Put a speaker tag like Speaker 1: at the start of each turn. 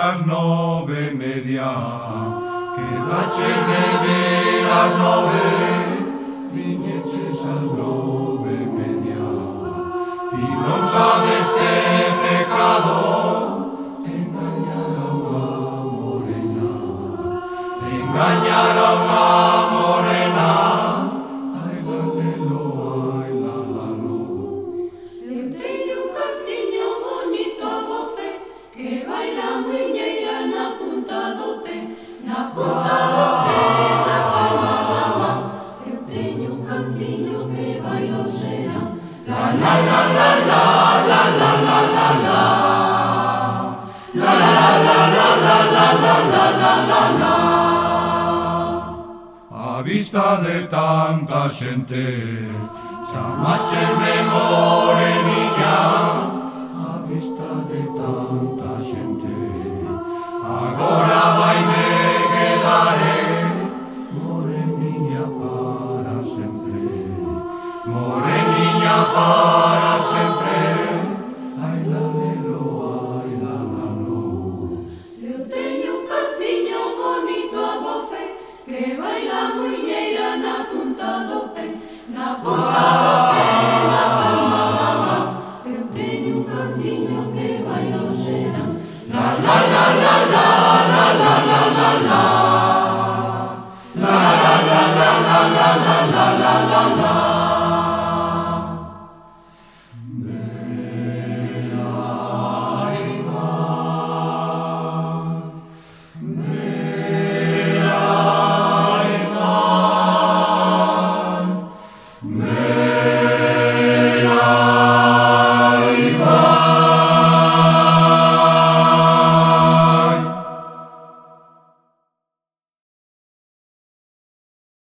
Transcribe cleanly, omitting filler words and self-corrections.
Speaker 1: as 9:30, quedaches de ver as 9, viñeches as 9:30, e non sabes que pecado engañar a unha morena, engañar a unha morena. Ai la lelo, ai la lalo.
Speaker 2: Eu teño un calciño bonito a voce que baila muiñeira na punta do pé, na punta do pé, na palma da man. Eu teño un calciño que baila o serán, la la la la la la la la la la. La la la la la la la la la la la.
Speaker 1: A vista de tanta xente, chamaches-me moreniña. A vista de tanta xente, agora vaime quedare moreniña para sempre, moreniña para sempre. Ai la lelo, ai la lalo.
Speaker 2: Eu teño un calciño bonito a voce que baila muiñeira na punta do pé, na punta do pé, na palma da man. Eu teño un calciño que baila o serán, la la la la la la la la la la. La la la la la la la.